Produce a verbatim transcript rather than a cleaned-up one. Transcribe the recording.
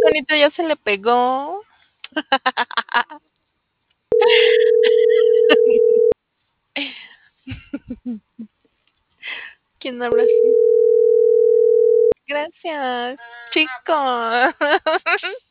Juanito ya se le pegó. ¿Quién habla así? Gracias, chico.